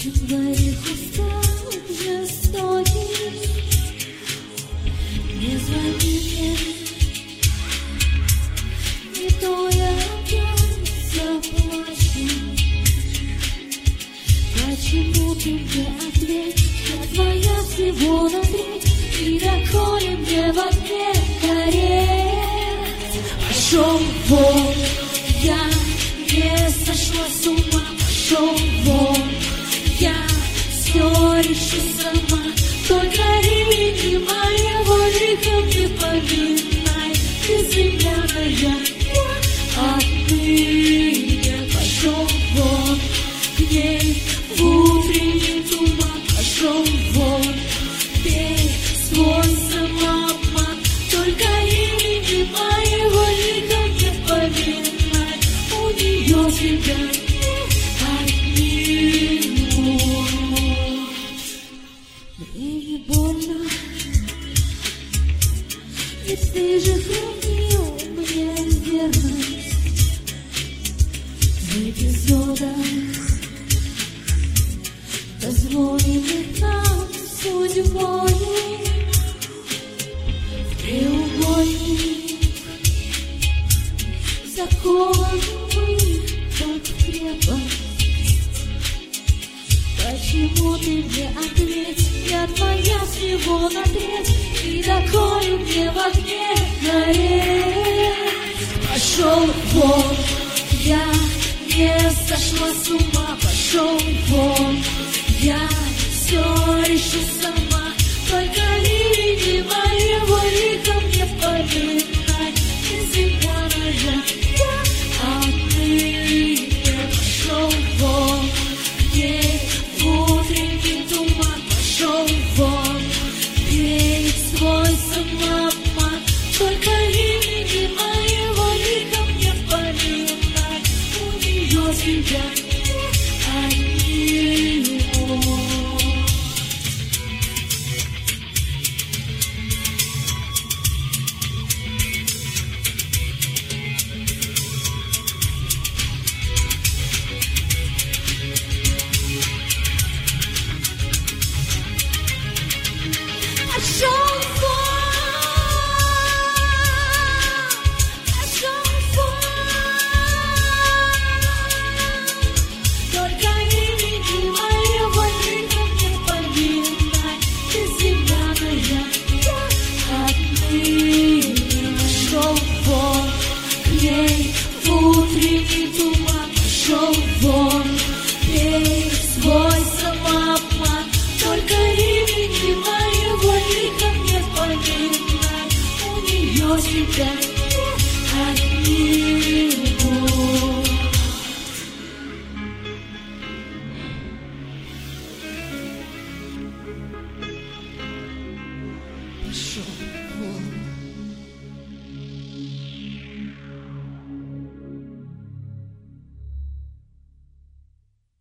твоих устах жестоких. Не звони мне, не то я опять заплачу. Почему ты мне ответь? Я твоя всего на треть, и доколе мне в огне гореть. Пошел вон, я не сошла с ума. Пошел вон, я все решу сама. Только имени моего лиха не поминай. Ты земляная, я отныне. Пошел вон, к ней в утренний туман. Пошел вон, пей свой самообман. Только имени моего лиха не поминай. У нее тебя ведь ты же хранил мне верность в эпизодах, дозволенных нам судьбой, в треугольник, закованный как крепость. Почему ты мне ответь? Я твоя всего на треть, и доколе мне в огне гореть. Пошел вон, я не сошла с ума. Пошел вон, я все решу сама. Только имени моего лиха мне поминай. Ты земляная, я отныне. Пошел вон, ей в утренний туман. Пошел вон, пей свой самообман. Только имени моего лиха мне поминай. У нее тебя не отниму. Тебя